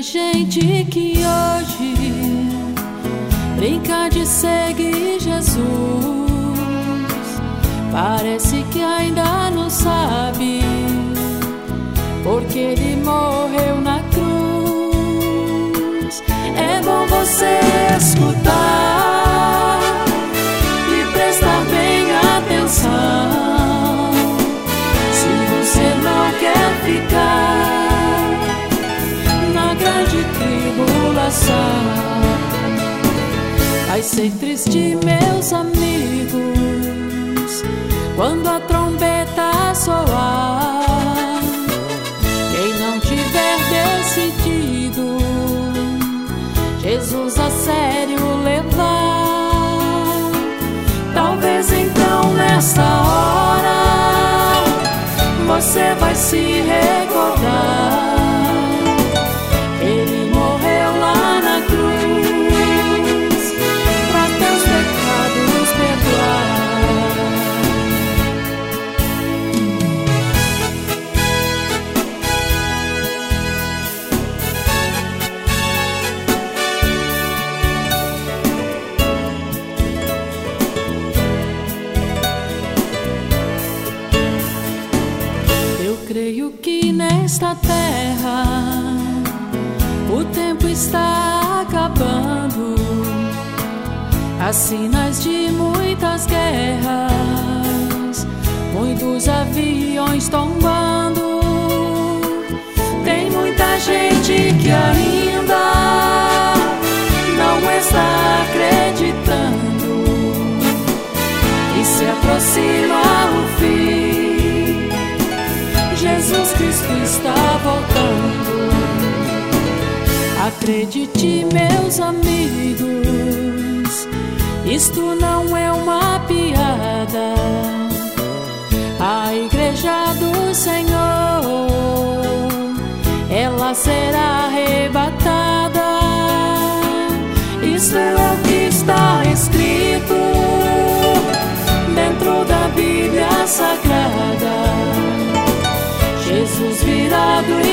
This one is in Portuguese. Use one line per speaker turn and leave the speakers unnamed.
gente que hoje brinca de seguir Jesus. Parece que ainda não sabe porque ele morreu na cruz. É bom você escutar e prestar bem atenção. Se você não quer ficar na grande tribulação, vai ser triste, meus amigos, quando a trombeta soar. Quem não tiver decidido Jesus a sério levar, talvez então nessa hora você vai se recordar. Ele morreu lá na cruz para teus pecados perdoar. Creio que nesta terra o tempo está acabando. Há sinais de muitas guerras, muitos aviões tombando. Tem muita gente que ainda não está acreditando que se aproxima o fim. Jesus Cristo está voltando. Acredite, meus amigos, isto não é uma piada. A igreja do Senhor, ela será arrebatada. Isso é o que está escrito dentro da Bíblia Sagrada. Jesus virá do